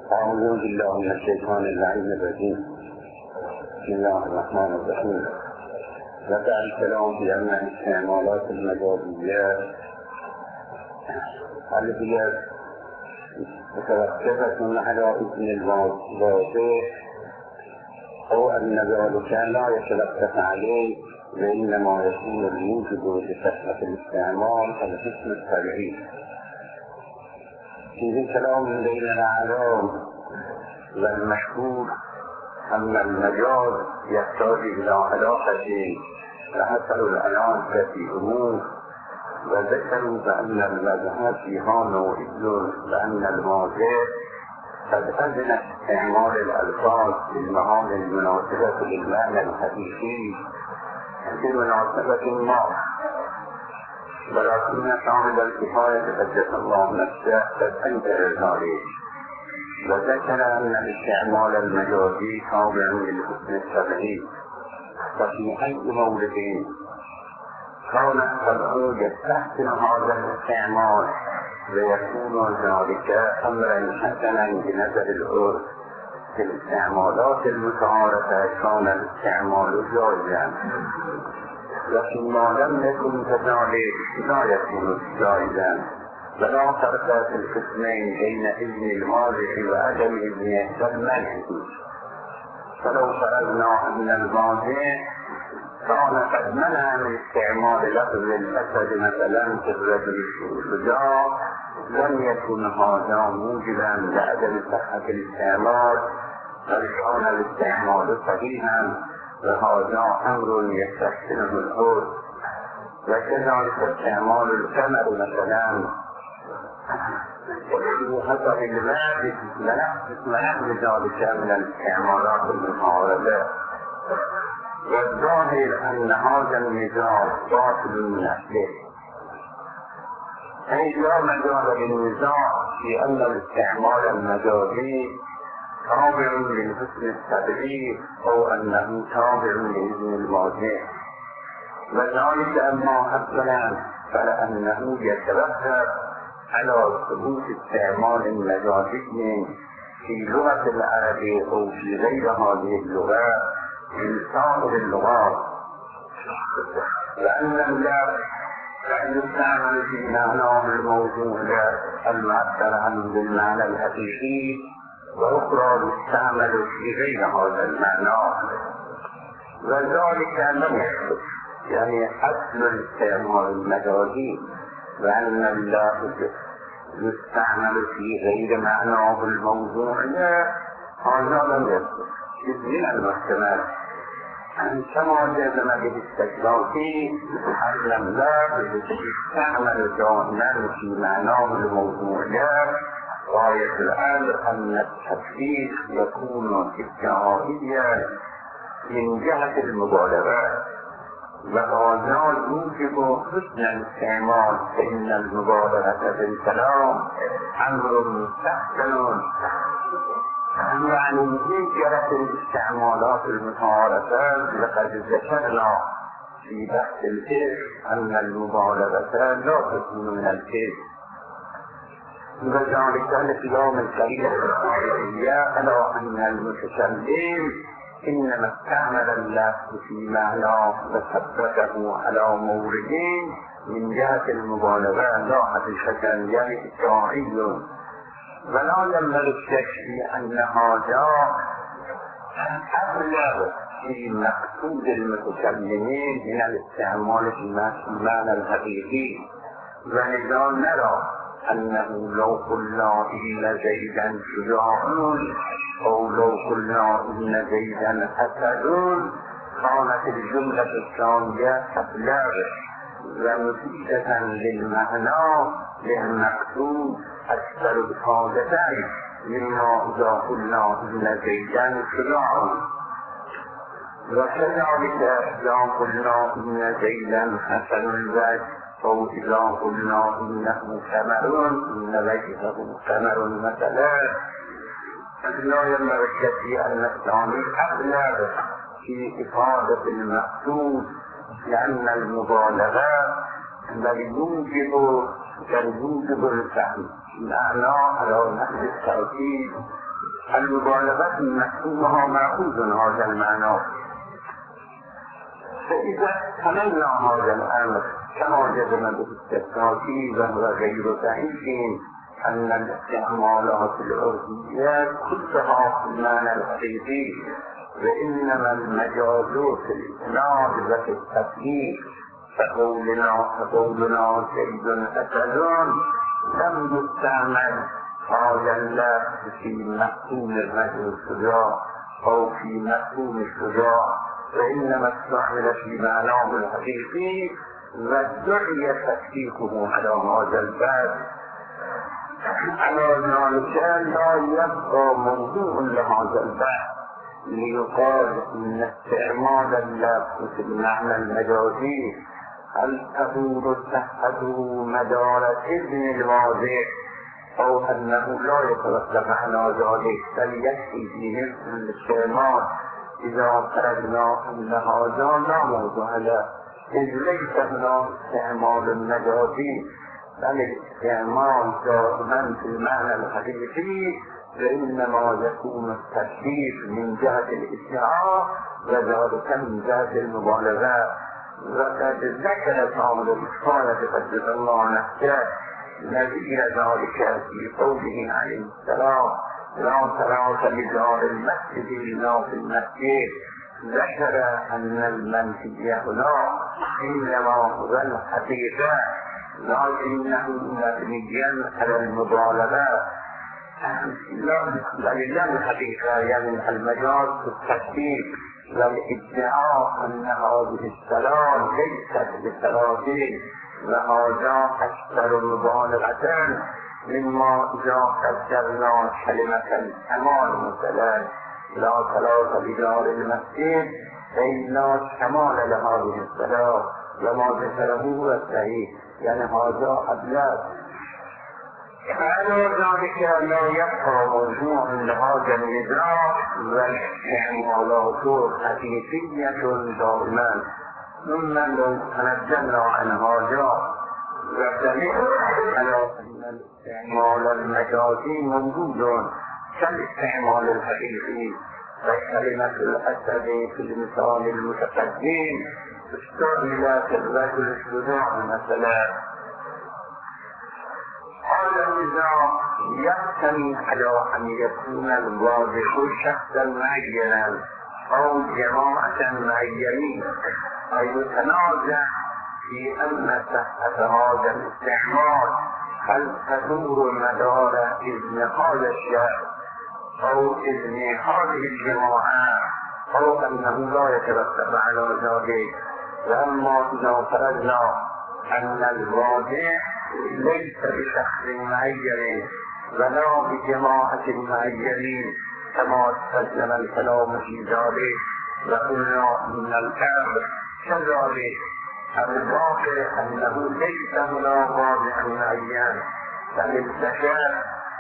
أعوذ بالله من الشيطان اللعين الرجيم. بسم الله الرحمن الرحيم. ذكر الكلام بأن استعمالات المجازية التي متوقفة على اسم الواضح أو أن ذلك لا يتوقف عليه، وإنما يكون الموجب لكثرة الاستعمال الحسن الطبيعي. في كلام بين الأعلام والمشهور أن المجاز يحتاج إلى علاقة تحصل العنان في أمور، وذكروا بأن المذهب فيها نوعي، وأن المواضع قد أذن استعمال الألفاظ بالمعاني المناسبة للمعنى الحقيقي في مناسبة ما، ولكن صاحب الكفاية قدس الله نفسه قد أنكر ذلك، وذكر أن الاستعمال المجازي تابع للحسن الطبيعي، وفي أي مورد كان الطبع يستحسن هذا الاستعمال ويكون ذلك أمرا حسنا بنظر العرف. في الاستعمالات المتعارفة كان الاستعمال جائزا، وفيما لم يكن كذلك لا يكون جائزا، ولا فرق في القسمين بين إذن الماضي وعدم إذنه والمنع. فلو فرضنا أن الماضي كان قد منع من استعمال لفظ الأسد مثلا في الرجل الشجاع، لم يكن هذا موجبا لعدم صحة الاستعمال، بل كان الاستعمال صحيحا، وهذا أمر يستحسنه العرف. وكذلك استعمال الكمر مثلا وحسب المادة ونحو ذلك من الاستعمالات المتعارضة. والظاهر أن هذا النزاع باطل من أصله، أي لا مجال للنزاع في أن الاستعمال المجازي تابع للحسن الطبيعي أو أنه تابع لإذن الماضي، وذلك أما أولا فلأنه يتوقف على ثبوت استعمال المجازي في لغة العرب أو في غير هذه اللغة من سائر اللغات، لأن اللفظ قد يستعمل في معناه الموضوع المعبر عنه بالمعنى الحقيقي، وأخرى يستعمل في غير هذا المعنى، وذلك لم يحدث. يعني أصل الاستعمال المجازي وأن اللفظ يستعمل في غير معناه الموضوع هذا لم يحدث. من المحتمل كما جزم به السكراتي أن اللفظ يستعمل دائما في معناه الموضوع، غاية الأمر أن التفسير يكون ادعائيا من جهة المبالغة، وهذا يوجب حسن الاستعمال، فإن المبالغة في الكلام أمر مستحسن. يعني من جهة الاستعمالات المتعارفة لقد ذكرنا في بحث الكذب أن المبالغة لا تكون من الكذب، وذلك الكلام الكريم على أن المتكلم إنما استعمل اللفظ في معناه وثبته على موردين من جهة المبالغة لا حقيقة، يعني ادعائي. ولا ينبغي الشك في أن هذا أبلغ في مقصود المتكلمين من الاستعمال في المعنى الحقيقي، ولذا نرى أنه لو قلنا إن زيدا شجاع أو لو قلنا إن زيدا أسد كانت الجملة الثانية أبلغ ومفيدة للمعنى للمقصود أكثر إفادة مما إذا قلنا إن زيدا شجاع. وكذلك إذا قلنا إن زيدا حسن الوجه أو إذا قلنا إنه ثمر إن وجهه ثمر مثلا، لا ينبغي الشك أن الثاني أبلغ في إفادة المقصود، لأن المبالغة بل يوجب الفهم معنا على نحو التأكيد المبالغة مفهومها مأخوذ هذا المعنى. فإذا تمنى هذا الأمر كما جزم بالاستثناء وغير بعيد أن الاستعمالات العرفية كلها في المعنى الحقيقي، وإنما المجاز في الإسناد وفي التكليف فقولنا سيد أسد لم يستعمل هذا اللفظ في مفهوم الرجل الشجاع أو في مفهوم الشجاع، وإنما استعمل في معناه الحقيقي وادعي تكليفه على هذا الباب. على ذلك لا يبقى موضوع لهذا الباب ليقال ان استعمال اللفظ في المعنى المجازي هل تدور صحة مدار ابن الواضح او انه لا يترتب على ذلك، بل يكفي في مثل الاستعمال اذا فرضنا ان هذا لا موضوع له، اذ ليس هناك استعمال مجازي بل الاستعمال دائما في المعنى الحقيقي، وإنما يكون التكليف من جهة الادعاء وذلك من جهة المبالغة. وقد ذكر صاحب الكفاية قدس الله نفسه نذير ذلك في قوله عليه السلام لا صلاة لجار المسجد إلا في المسجد. ذكر أن المنفي هنا إنما هو الحقيقة لكنه مبنيا على المبالغة، لا الحقيقة يعني المجاز في التكليف والادعاء أن هذه الصلاة ليست بصلاتين، وهذا أكثر مبالغة مما إذا قدرنا كلمة الكمال مثلا لا صلاة لجار المسجد أي لا كمال لهذه الصلاة، وما ذكره هو الصحيح يعني هذا أبلغ. على ذلك لا يبقى موضوع لهذا النزاع والاستعمالات حقيقية دائما. ثم لو تنزلنا عن هذا وابتدأ على أن الاستعمال المجازي موجود كالاستعمال الحقيقي، فكلمة الأسد في المثال المتقدم استعملت الرجل الشجاع مثلا. هذا النزاع يحتمل على أن يكون الواضح شخصا معينا أو جماعة معينين، أي يتنازع في أن صحة هذا الاستعمال هل تدور مدار إذن هذا الشخص أو إذن هذه الجماعة أو أنه لا يترتب على ذلك. وأما إذا فرضنا أن الواضح ليس بشخص معين ولا بجماعة معينين كما تقدم الكلام في ذلك، وقلنا أن الأمر كذلك الواقع أنه ليس هناك واضح معين بل البشر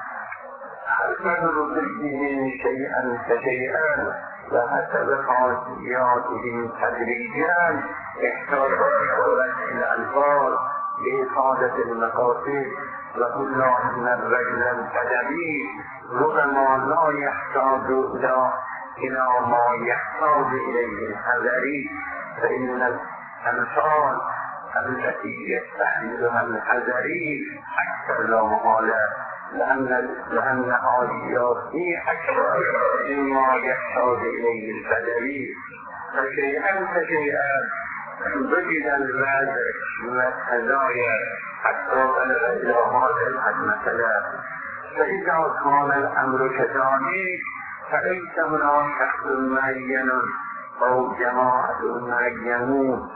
تدر به شيئا فشيئا وحسب خاصياتهم تدريجيا احتاجوا إلى الألفاظ لإفادة المقاصد. وقلنا أن الرجل الأدبي ربما لا يحتاج إلى ما يحتاج إليه الحذري، فإن الأمثال التي يستحملها الحذري أكثر لا محالة، لأن عاديات أكثر مما يحتاج إليه البدوي. فشيئا فشيئا وجد الوازع والهدايا حتى بلغ إلى هذا الحد مثلا. فإذا كان الأمر كذلك فليس هناك شخص معين أو جماعة معينون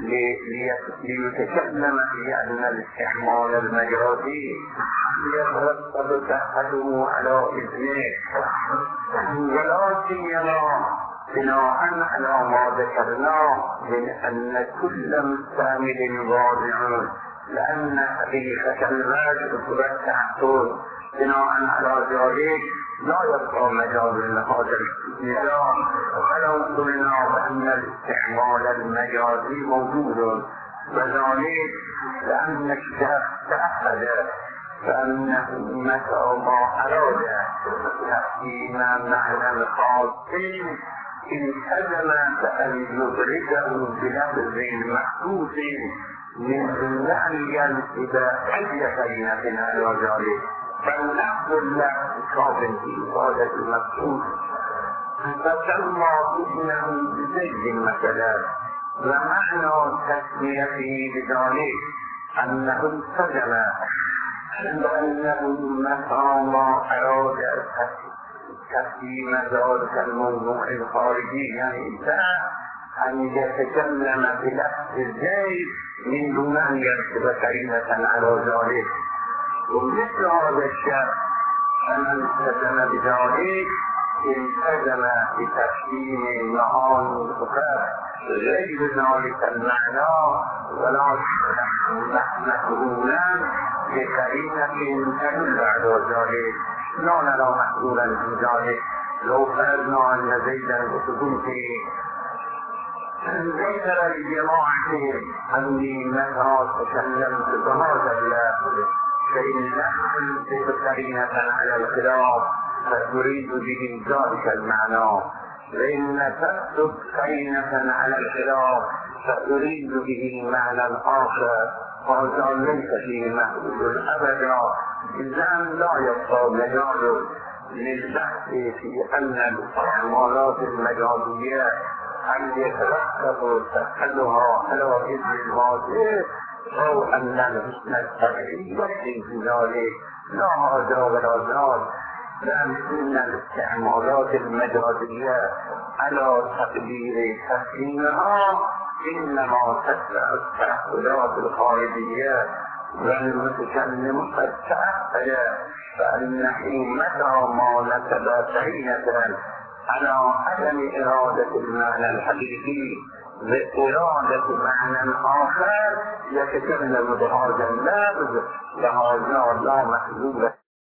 ليتكلم في أن الاستعمال المجازي يترتب صحته على إذنه، ولا سيما بناء على ما ذكرنا من أن كل مستعمل واضع، لأن حقيقة الواجب تتحصل بناء على ذلك لا يبقى مجال لهذا النظام. ولو قلنا بأن الاستعمال المجازي موجود، وذلك لأن الشخص تأخذ فأنه متى ما أراد تحكيم معنى خاص التزم بأن يدركه بلفظ محسوس من داعيا إلى أي كلمة على ذلك، فاللفظ اللفظ كاف في إفادة المقصود، فسمى ابنه بزيد مثلا، ومعنى تسميته بذلك أنه التزم بأنه متى ما أراد تقديم ذلك الموضوع الخارجي، يعني أن يتكلم بلفظ الزيد من دون أن يكتب كلمة على ذلك. ومثل هذا الشرط فمن التزم بذلك التزم بتقديم معاني أخرى غير ذلك المعنى ولا مفعولا بكلمة تدل على ذلك. لا نرى مفعولا بذلك. لو فرضنا أن زيدا بسكوت ذكر الجماعة أني متى تكلمت بهذا اللفظ فإن نحن كلمة على الخلاف فتريد به ذلك المعنى، وإن تكتب كلمة على الخلاف فتريد به معنى آخر، وهذا ليس فيه مفعول أبدا. إذن لا يبقى مجال للبحث في أن الاستعمالات المجازية أن يترتب تحلها على إذن الواجب أو أن الحسن التقليد في ذلك، لا هذا ولا ذاك، بل إن الاستعمالات المجازية على تقدير تسليمها إنما تتبع التأثيرات الخارجية، والمتكلم قد تأثر فإنه متى ما نسب كلمة على عدم إرادة المعنى الحقيقي بإرادة معنى آخر يتكلم بهذا اللفظ، وهذا لا محلول